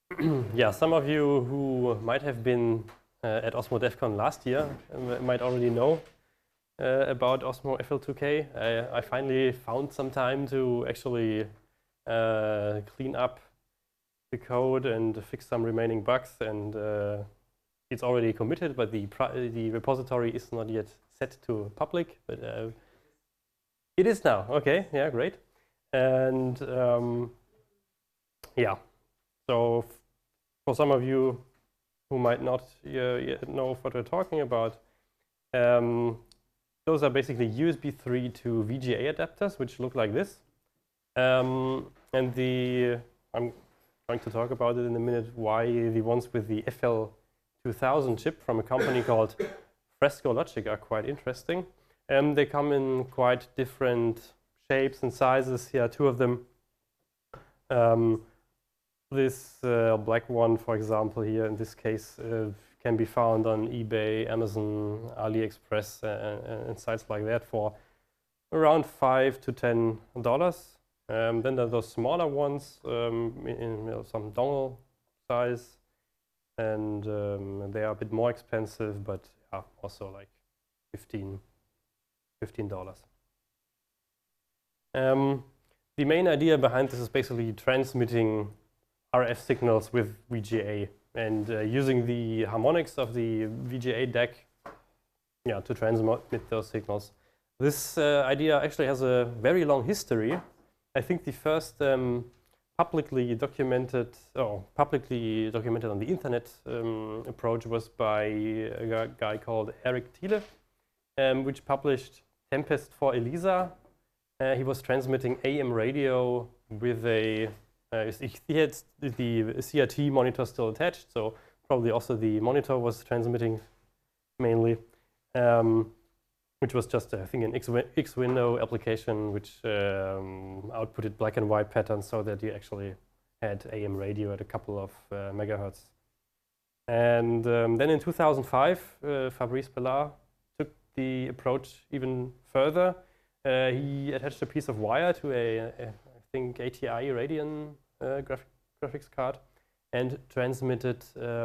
Yeah, some of you who might have been at Osmo DevCon last year might already know about Osmo FL2K. I finally found some time to actually clean up the code and fix some remaining bugs, and it's already committed, but the repository is not yet set to public, but it is now. Okay, yeah, great. And yeah, so for some of you who might not yet know what we're talking about, those are basically USB 3 to VGA adapters, which look like this. And I'm going to talk about it in a minute, why the ones with the FL2000 chip from a company called Fresco Logic are quite interesting. They come in quite different shapes and sizes. Here are two of them. This black one, for example, here in this case, can be found on eBay, Amazon, AliExpress, and sites like that for around $5 to $10. Then there are those smaller ones in some dongle size, and they are a bit more expensive, but yeah, also like $15. The main idea behind this is basically transmitting RF signals with VGA and using the harmonics of the VGA DAC to transmit those signals. This idea actually has a very long history. I think the first publicly documented on the internet approach was by a guy called Eric Thiele, which published Tempest for ELISA. He was transmitting AM radio with a he had the CRT monitor still attached, so probably also the monitor was transmitting mainly, which was just, I think, an X window application which outputted black and white patterns so that you actually had AM radio at a couple of megahertz. And then in 2005, Fabrice Bellard took the approach even further. He attached a piece of wire to I think ATI Radeon graphics card and transmitted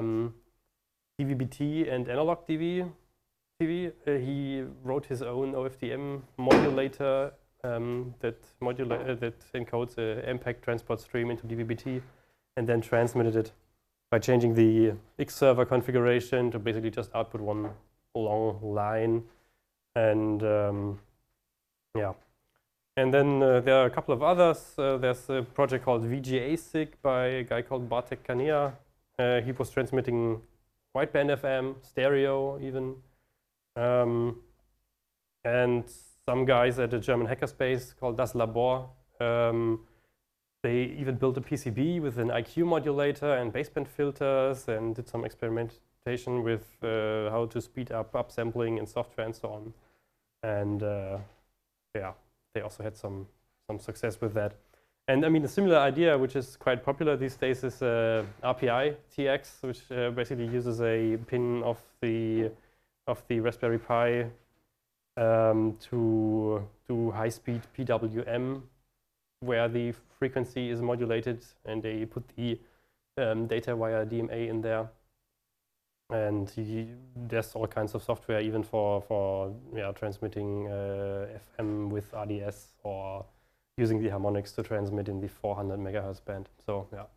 DVB-T and analog TV. He wrote his own OFDM modulator that encodes a MPEG transport stream into DVB-T and then transmitted it by changing the X server configuration to basically just output one long line. And yeah. And then there are a couple of others. There's a project called VGA-SIG by a guy called Bartek Kania. He was transmitting wideband FM, stereo even. And some guys at a German hackerspace called Das Labor, they even built a PCB with an IQ modulator and baseband filters and did some experimentation with how to speed up upsampling in software and so on. And yeah. They also had some success with that. And I mean, a similar idea, which is quite popular these days, is RPI TX, which basically uses a pin of the Raspberry Pi to do high-speed PWM, where the frequency is modulated, and they put the data via DMA in there. And there's all kinds of software even for transmitting FM with RDS or using the harmonics to transmit in the 400 megahertz band. So yeah.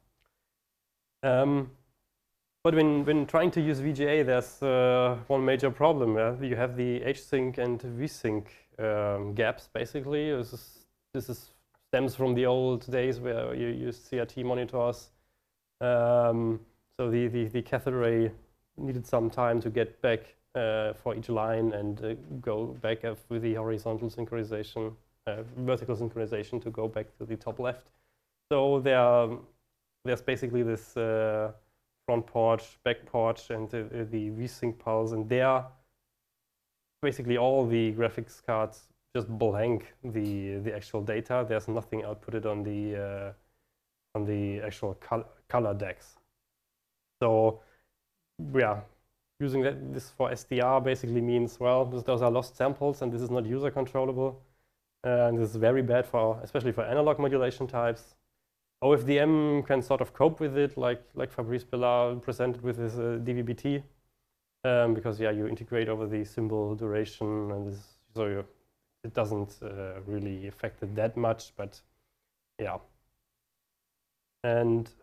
But when trying to use VGA, there's one major problem. You have the H-sync and V-sync gaps basically. This stems from the old days where you used CRT monitors. So the cathode ray needed some time to get back for each line and go back with the horizontal synchronization, vertical synchronization to go back to the top left. So there's basically this front porch, back porch, and the V-sync pulse, and there basically all the graphics cards just blank the actual data. There's nothing outputted on the actual color decks. So yeah, using this for SDR basically means, well, those are lost samples and this is not user controllable. And this is very bad especially for analog modulation types. OFDM can sort of cope with it, like Fabrice Bellard presented with his DVB-T, because yeah, you integrate over the symbol duration, and so it doesn't really affect it that much, but yeah. And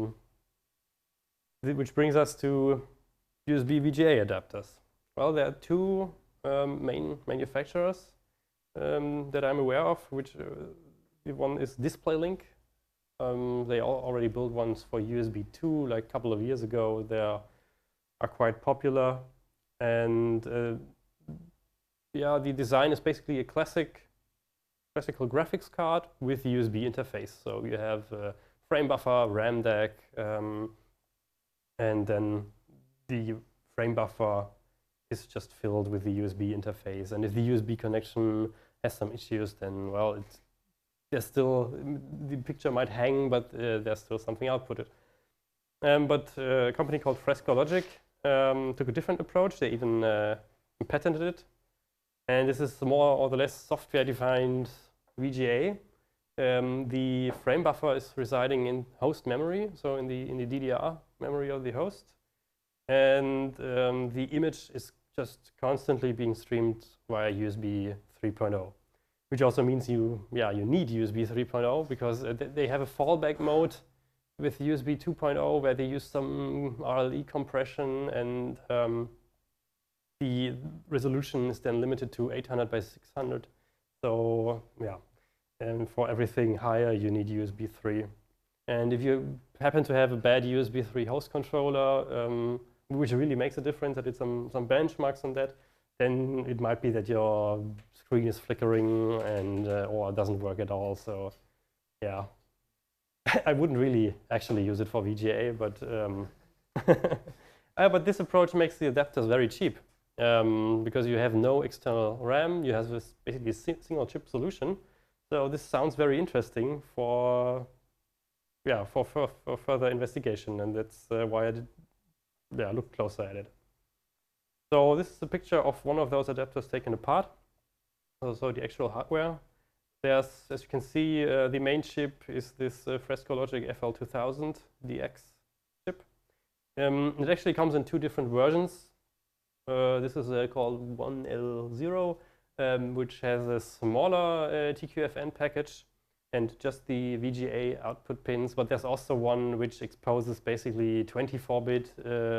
which brings us to USB VGA adapters. Well, there are two main manufacturers that I'm aware of, which one is DisplayLink. They already built ones for USB 2 like a couple of years ago. They are quite popular, and yeah, the design is basically a classical graphics card with USB interface. So you have frame buffer, RAM DAC, and then the frame buffer is just filled with the USB interface. And if the USB connection has some issues, then well, there's still, the picture might hang, but there's still something outputted. But a company called Fresco Logic took a different approach. They even patented it. And this is more or less software-defined VGA. The frame buffer is residing in host memory, so in the DDR memory of the host. And the image is just constantly being streamed via USB 3.0. Which also means you need USB 3.0 because they have a fallback mode with USB 2.0 where they use some RLE compression, and the resolution is then limited to 800 by 600. So yeah, and for everything higher you need USB 3. And if you happen to have a bad USB 3 host controller, which really makes a difference, I did some benchmarks on that, then it might be that your screen is flickering and or doesn't work at all. So yeah, I wouldn't really actually use it for VGA, but but this approach makes the adapters very cheap because you have no external RAM. You have this basically single chip solution. So this sounds very interesting for further investigation, and that's why I did look closer at it. So this is a picture of one of those adapters taken apart. So the actual hardware. There's, as you can see, the main chip is this Fresco Logic FL2000 DX chip. It actually comes in two different versions. This is called 1L0, which has a smaller TQFN package and just the VGA output pins. But there's also one which exposes basically 24-bit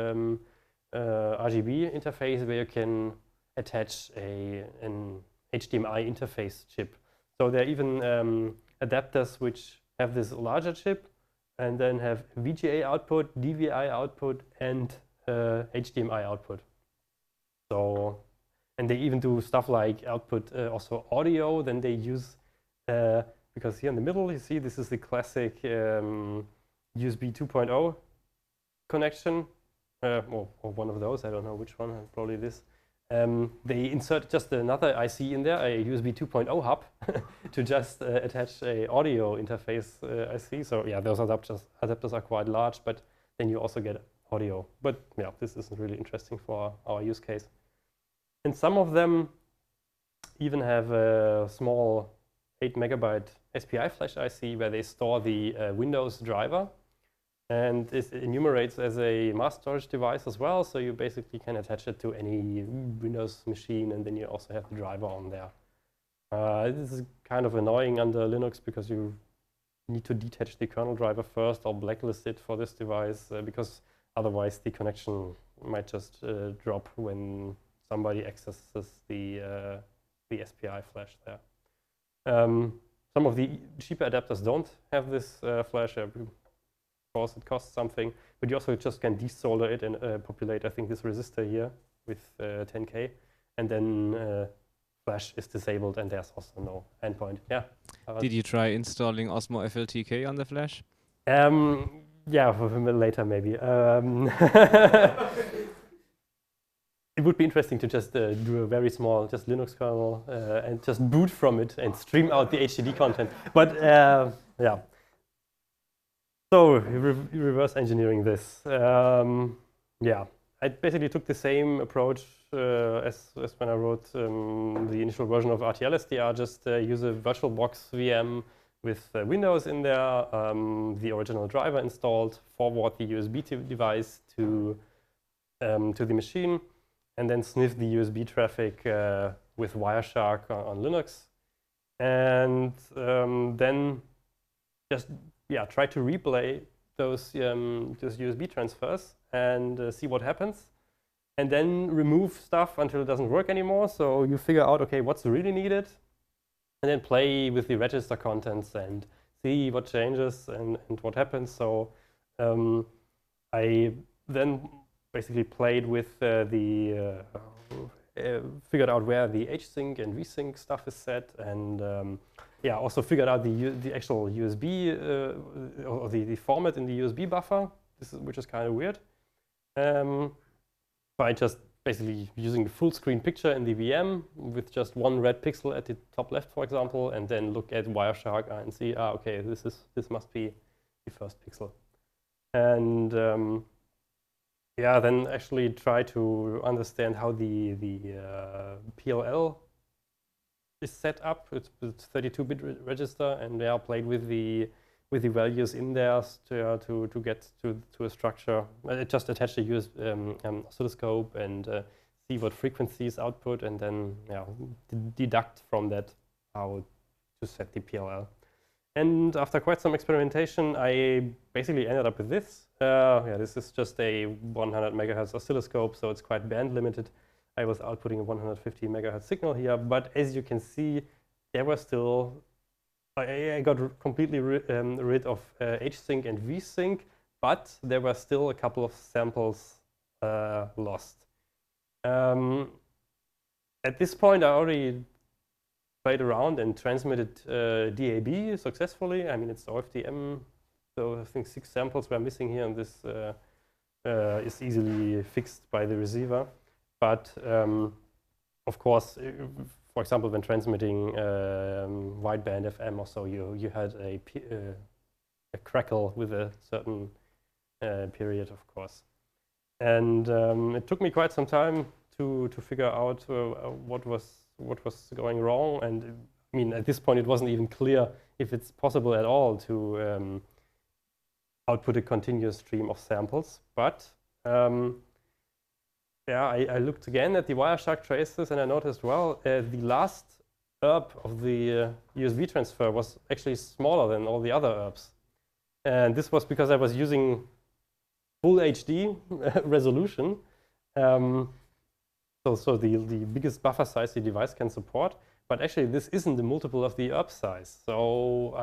RGB interface where you can attach an HDMI interface chip. So there are even adapters which have this larger chip and then have VGA output, DVI output, and HDMI output. So, and they even do stuff like output also audio. Then they use, because here in the middle you see this is the classic USB 2.0 connection. Or one of those, I don't know which one, probably this. They insert just another IC in there, a USB 2.0 hub, to just attach a audio interface IC. So yeah, those adapters are quite large, but then you also get audio. But yeah, this isn't really interesting for our use case. And some of them even have a small 8 megabyte SPI flash IC where they store the Windows driver. And it enumerates as a mass storage device as well, so you basically can attach it to any Windows machine, and then you also have the driver on there. This is kind of annoying under Linux because you need to detach the kernel driver first or blacklist it for this device because otherwise the connection might just drop when somebody accesses the SPI flash there. Some of the cheaper adapters don't have this flash. Of course, it costs something, but you also just can desolder it and populate, I think, this resistor here with 10K, and then flash is disabled, and there's also no endpoint. Yeah. Did you try installing Osmo FLTK on the flash? Yeah, later maybe. It would be interesting to just do a very small, just Linux kernel and just boot from it and stream out the HDD content. But yeah. So reverse engineering this. Yeah, I basically took the same approach as when I wrote the initial version of RTL SDR. Just use a VirtualBox VM with Windows in there, the original driver installed, forward the USB device to the machine, and then sniff the USB traffic with Wireshark on Linux, and then just try to replay those USB transfers and see what happens, and then remove stuff until it doesn't work anymore. So you figure out, okay, what's really needed, and then play with the register contents and see what changes and what happens. So I then basically played with figured out where the HSync and VSync stuff is set, and also figured out the actual USB or the format in the USB buffer. Which is kind of weird. By just basically using the full screen picture in the VM with just one red pixel at the top left, for example, and then look at Wireshark and see, okay, this must be the first pixel, and then actually try to understand how the PLL is set up. It's 32-bit register, and played with the values in there to get to a structure. Just attach the oscilloscope and see what frequencies output, and then deduct from that how to set the PLL. And after quite some experimentation, I basically ended up with this. This is just a 100 megahertz oscilloscope, so it's quite band limited. I was outputting a 150 megahertz signal here, but as you can see, there were still I got completely rid of HSync and VSync, but there were still a couple of samples lost. At this point, I already played around and transmitted DAB successfully. I mean, it's OFDM, so I think 6 samples were missing here, and this is easily fixed by the receiver. But of course, for example, when transmitting wideband FM or so, you had a crackle with a certain period, of course. And it took me quite some time to figure out what was going wrong. And I mean, at this point, it wasn't even clear if it's possible at all to output a continuous stream of samples. But I looked again at the Wireshark traces, and I noticed, well, the last ERB of the USB transfer was actually smaller than all the other ERBs. And this was because I was using full HD resolution. So the biggest buffer size the device can support. But actually, this isn't the multiple of the ERB size. So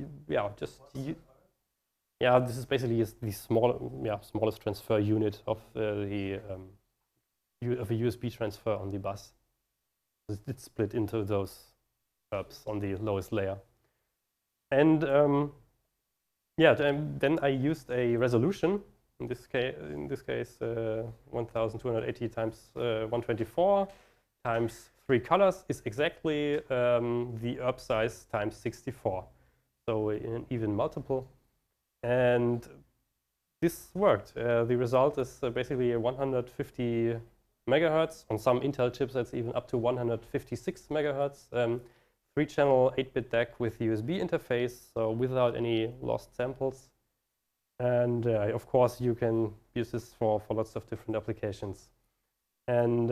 this is basically the smallest transfer unit of of a USB transfer on the bus. It's split into those ERBs on the lowest layer. And then I used a resolution. In this case, 1280 times 124 times 3 colors is exactly the ERB size times 64. So an even multiple. And this worked. The result is basically a 150 megahertz. On some Intel chips, that's even up to 156 megahertz. 3-channel 8-bit DAC with USB interface, so without any lost samples. And of course, you can use this for lots of different applications. And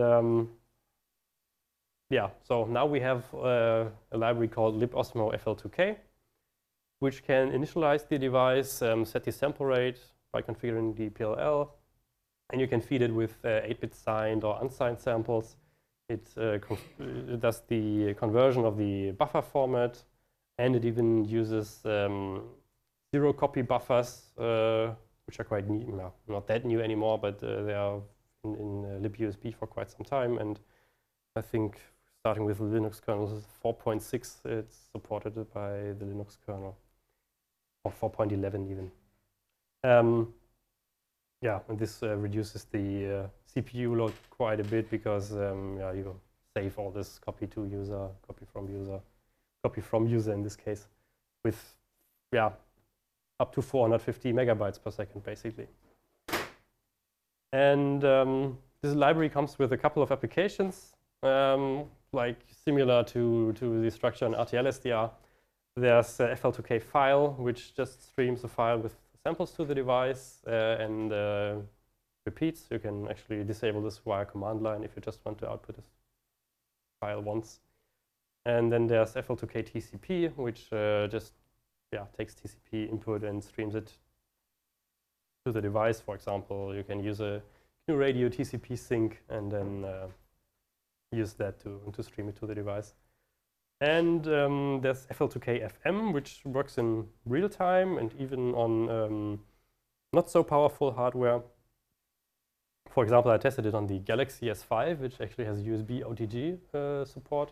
so now we have a library called libosmo FL2K, which can initialize the device, set the sample rate by configuring the PLL, and you can feed it with 8-bit signed or unsigned samples. It does the conversion of the buffer format, and it even uses zero-copy buffers, which are quite new, not that new anymore, but they are in libUSB for quite some time. And I think starting with the Linux kernel 4.6, it's supported by the Linux kernel, or 4.11 even. And this reduces the CPU load quite a bit because you save all this copy to user, copy from user in this case, with up to 450 megabytes per second basically. And this library comes with a couple of applications, like similar to the structure in RTL-SDR. There's a FL2K file, which just streams a file with samples to the device and repeats. You can actually disable this via command line if you just want to output this file once. And then there's FL2K TCP, which just takes TCP input and streams it to the device. For example, you can use a GNU Radio TCP sync and then use that to stream it to the device. And there's FL2K FM, which works in real time and even on not so powerful hardware. For example, I tested it on the Galaxy S5, which actually has USB OTG support.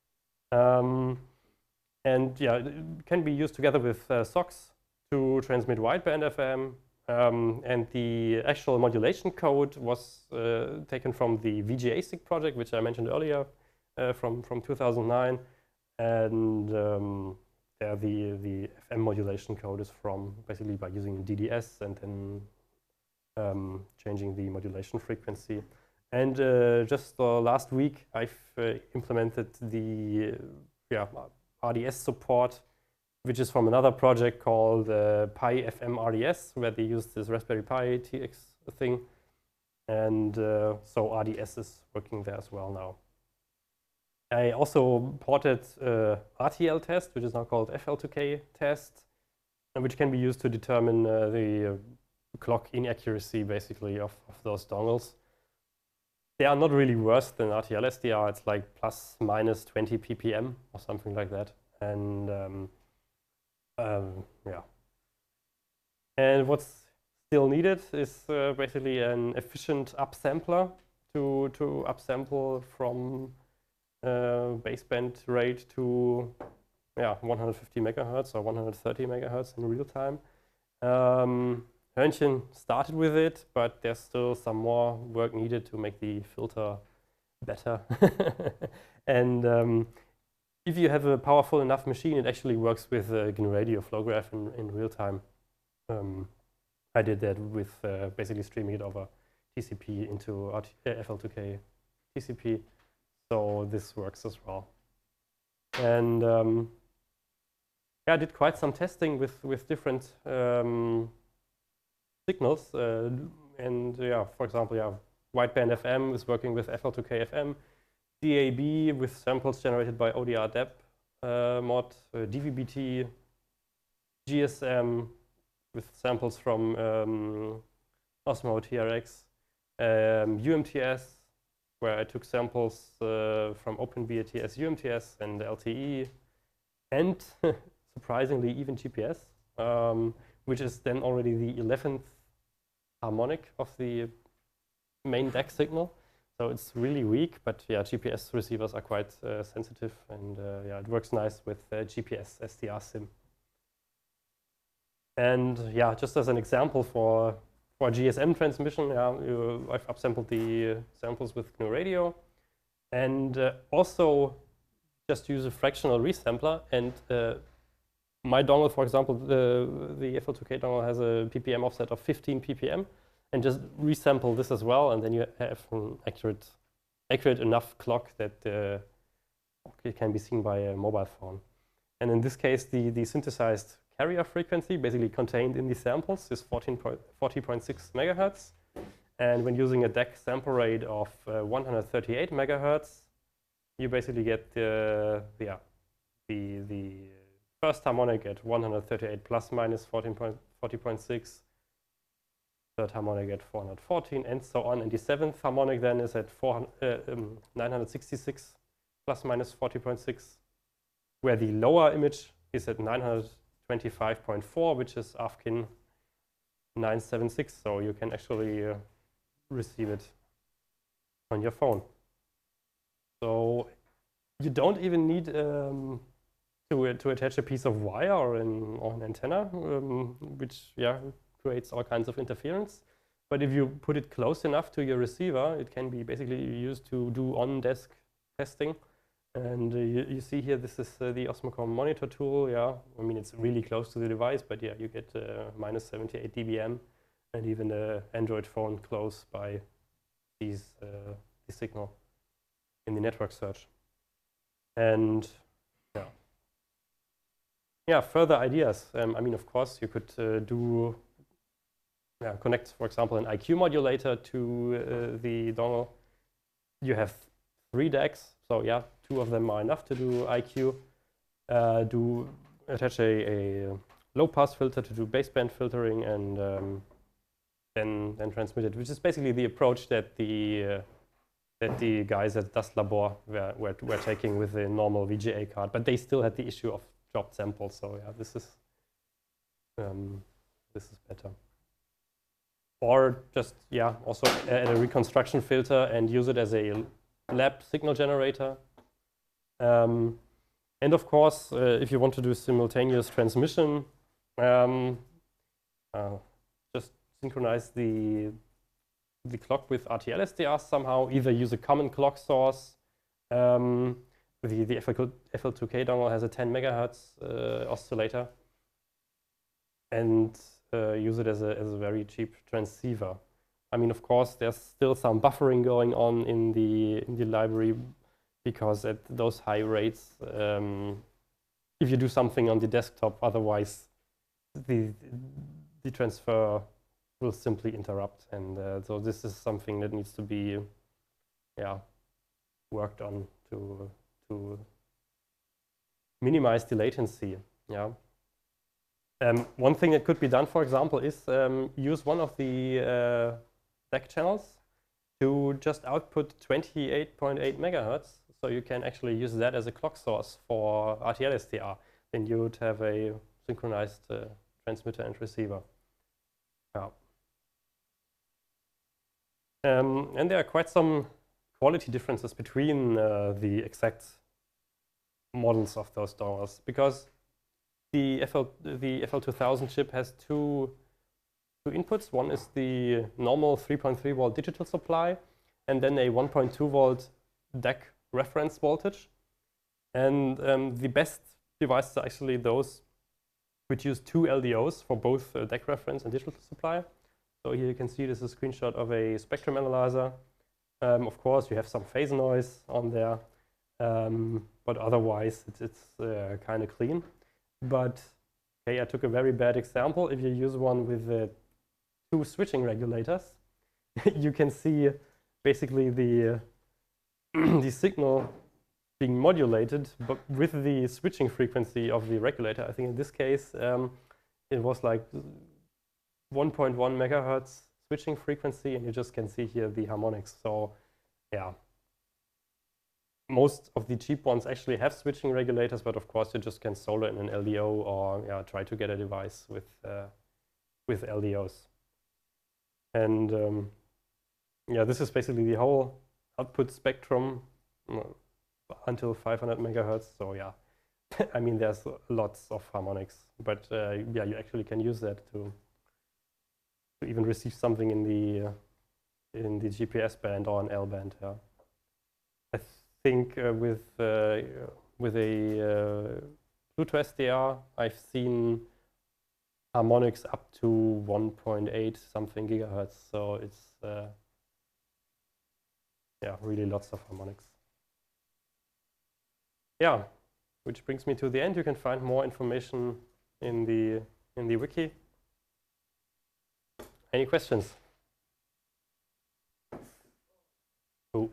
And yeah, it can be used together with SOX to transmit wideband FM. And the actual modulation code was taken from the VGA-SIG project, which I mentioned earlier, from 2009. And the FM modulation code is from basically by using DDS and then changing the modulation frequency. And just last week, I've implemented the RDS support, which is from another project called Pi FM RDS, where they use this Raspberry Pi TX thing. And so RDS is working there as well now. I also ported RTL test, which is now called FL2K test, which can be used to determine the clock inaccuracy, basically, of those dongles. They are not really worse than RTL SDR. It's like plus minus 20 ppm or something like that. And yeah. And what's still needed is basically an efficient upsampler to upsample from baseband rate to 150 megahertz or 130 megahertz in real time. Hörnchen started with it, but there's still some more work needed to make the filter better. And if you have a powerful enough machine, it actually works with GNU Radio flow graph in real time. I did that with basically streaming it over TCP into FL2K TCP. So this works as well. And I did quite some testing with different signals. And for example, wideband FM is working with FL2K FM, DAB with samples generated by ODR DEP mod, DVB-T, GSM with samples from Osmo TRX, UMTS, where I took samples from OpenBATS UMTS and LTE, and surprisingly even GPS, which is then already the 11th harmonic of the main DAC signal. So it's really weak, but GPS receivers are quite sensitive, and it works nice with GPS SDR SIM. And just as an example for GSM transmission, I've upsampled the samples with GNU Radio, and also just use a fractional resampler. And my dongle, for example, the FL2K dongle has a PPM offset of 15 ppm, and just resample this as well, and then you have an accurate enough clock that it can be seen by a mobile phone. And in this case, the synthesized carrier frequency basically contained in these samples is 40.6 megahertz. And when using a DAC sample rate of 138 megahertz, you basically get the first harmonic at 138 plus minus 40.6, third harmonic at 414, and so on. And the seventh harmonic then is at 966 plus minus 40.6, where the lower image is at 925.4, which is AFKIN 976. So you can actually receive it on your phone. So you don't even need to attach a piece of wire or an antenna, which creates all kinds of interference. But if you put it close enough to your receiver, it can be basically used to do on-desk testing. And you see here, this is the Osmocom monitor tool. I mean, it's really close to the device, but you get minus 78 dBm, and even the Android phone close by the signal in the network search. And yeah, further ideas. I mean, of course, you could connect, for example, an IQ modulator to the dongle. You have 3 DACs, so yeah, 2 of them are enough to do IQ. Attach a low-pass filter to do baseband filtering, and then transmit it, which is basically the approach that the guys at Das Labor were taking with the normal VGA card, but they still had the issue of dropped samples. So yeah, this is better. Or just also add a reconstruction filter and use it as a lab signal generator. And of course, if you want to do simultaneous transmission, just synchronize the clock with RTL SDR somehow. Either use a common clock source. The FL2K dongle has a 10 megahertz oscillator, and use it as a very cheap transceiver. I mean, of course, there's still some buffering going on in the library, because at those high rates, if you do something on the desktop, otherwise the transfer will simply interrupt, and so this is something that needs to be worked on to minimize the latency. One thing that could be done, for example, is use one of the DAC channels to just output 28.8 megahertz. So you can actually use that as a clock source for RTL SDR. Then you would have a synchronized transmitter and receiver. And there are quite some quality differences between the exact models of those dongles, because the FL2000 chip has two inputs. One is the normal 3.3 volt digital supply, and then a 1.2 volt DAC reference voltage. And the best devices are actually those which use 2 LDOs for both DAC reference and digital supply. So here you can see this is a screenshot of a spectrum analyzer. Of course, you have some phase noise on there, but otherwise it's kind of clean. But okay, I took a very bad example. If you use one with 2 switching regulators, you can see basically the the signal being modulated, but with the switching frequency of the regulator. I think in this case it was like 1.1 megahertz switching frequency, and you just can see here the harmonics. So yeah, most of the cheap ones actually have switching regulators, but of course you just can solder in an LDO, or try to get a device with LDOs. And this is basically the whole output spectrum until 500 megahertz. So yeah, I mean, there's lots of harmonics, but you actually can use that to even receive something in the GPS band or an L band. Yeah, I think with a Pluto SDR, I've seen harmonics up to 1.8 something gigahertz. So it's really lots of harmonics. Yeah, which brings me to the end. You can find more information in the wiki. Any questions? Oh.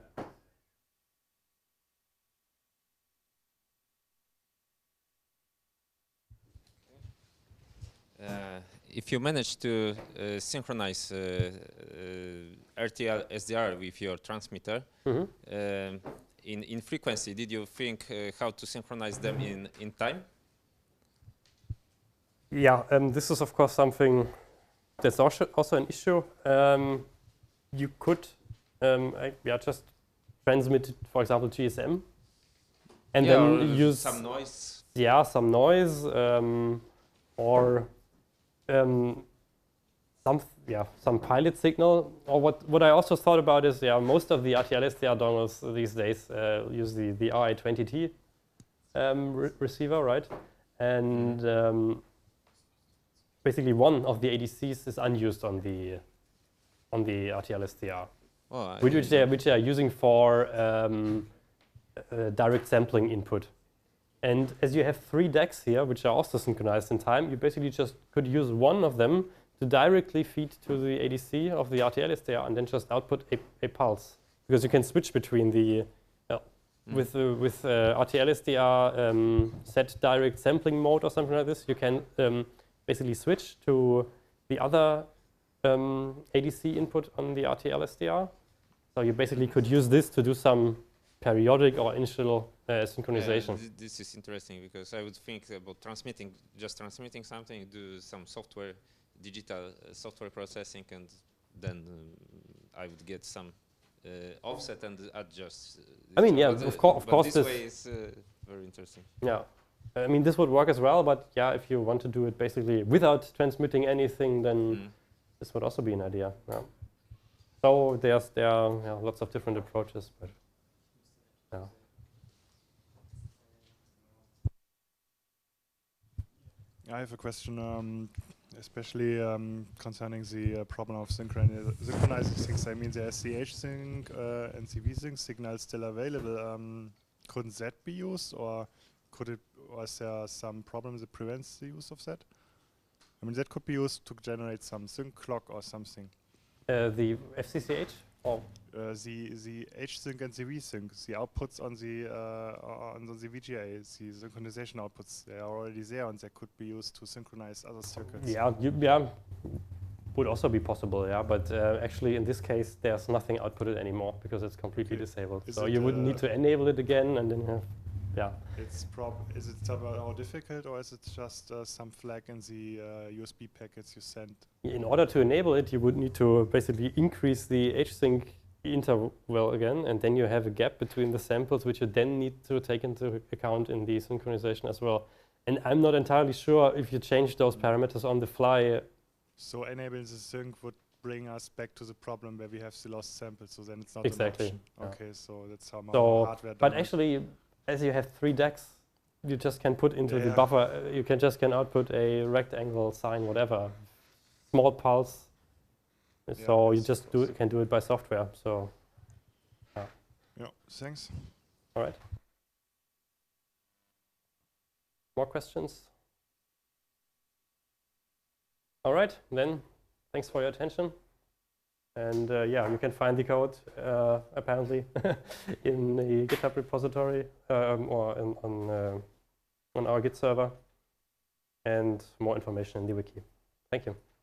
If you manage to synchronize RTL SDR with your transmitter, in frequency, did you think how to synchronize them in time? Yeah, this is of course something that's also an issue. You could just transmit, for example, GSM, and then use some noise. Yeah, some noise, or some pilot signal. Or what I also thought about is, most of the RTL SDR dongles these days use the RA20T receiver, right? And basically one of the ADCs is unused on the RTL SDR, which they are using for direct sampling input. And as you have 3 DACs here, which are also synchronized in time, you basically just could use one of them to directly feed to the ADC of the RTL SDR and then just output a pulse. Because you can switch between the, with RTL SDR set direct sampling mode or something like this, you can basically switch to the other ADC input on the RTL SDR. So you basically could use this to do some periodic or initial synchronization. This is interesting because I would think about just transmitting something, do some software, digital software processing, and then I would get some offset and adjust. I mean, yeah, of course. This way is very interesting. Yeah, I mean, this would work as well, but yeah, if you want to do it basically without transmitting anything, then this would also be an idea. Yeah. So there are lots of different approaches, but yeah. I have a question, especially concerning the problem of synchronizing things. I mean, there's the H-sync and the V-sync signal still available. Couldn't that be used, or was there some problem that prevents the use of that? I mean, that could be used to generate some sync clock or something. The FCCH? Or the H-sync and the V-sync, the outputs on the VGA, the synchronization outputs, they are already there and they could be used to synchronize other circuits. Yeah, would also be possible, yeah. But actually, in this case, there's nothing outputted anymore because it's completely disabled. So you would need to enable it again, and then yeah. Is it somehow difficult, or is it just some flag in the USB packets you send? In order to enable it, you would need to basically increase the H-sync interval again, and then you have a gap between the samples, which you then need to take into account in the synchronization as well. And I'm not entirely sure if you change those parameters on the fly. So enabling the sync would bring us back to the problem where we have the lost samples, so then it's not exactly. an option. Okay, so that's how hardware. But actually, as you have 3 DACs, you just can put into the buffer. You can output a rectangle, sine, whatever, small pulse. So you just can do it by software. So yeah, thanks. All right. More questions? All right, then thanks for your attention. And yeah, you can find the code apparently in the GitHub repository or on our Git server, and more information in the wiki. Thank you.